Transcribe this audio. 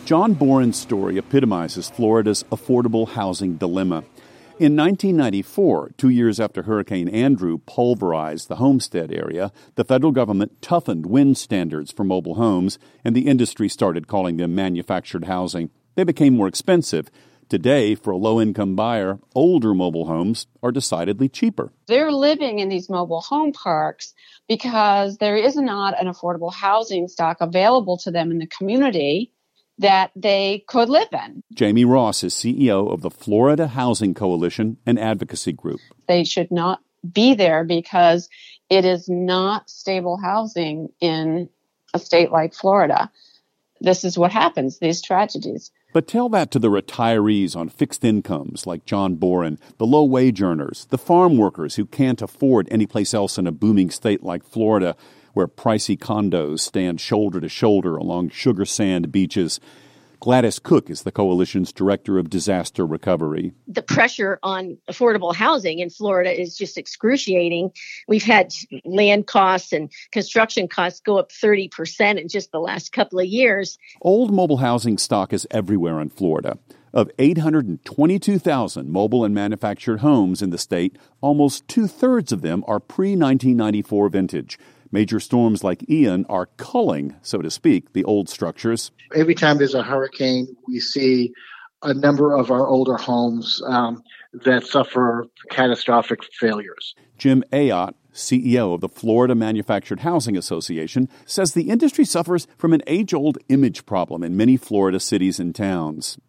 John Boren's story epitomizes Florida's affordable housing dilemma. In 1994, 2 years after Hurricane Andrew pulverized the Homestead area, the federal government toughened wind standards for mobile homes, and the industry started calling them manufactured housing. They became more expensive. Today, for a low-income buyer, older mobile homes are decidedly cheaper. They're living in these mobile home parks because there is not an affordable housing stock available to them in the community that they could live in. Jamie Ross is CEO of the Florida Housing Coalition, an advocacy group. They should not be there because it is not stable housing in a state like Florida. This is what happens, these tragedies. But tell that to the retirees on fixed incomes like John Boren, the low-wage earners, the farm workers who can't afford any place else in a booming state like Florida, where pricey condos stand shoulder to shoulder along sugar sand beaches. Gladys Cook is the coalition's director of disaster recovery. The pressure on affordable housing in Florida is just excruciating. We've had land costs and construction costs go up 30% in just the last couple of years. Old mobile housing stock is everywhere in Florida. Of 822,000 mobile and manufactured homes in the state, almost two-thirds of them are pre-1994 vintage. Major storms like Ian are culling, so to speak, the old structures. Every time there's a hurricane, we see a number of our older homes that suffer catastrophic failures. Jim Ayotte, CEO of the Florida Manufactured Housing Association, says the industry suffers from an age-old image problem in many Florida cities and towns.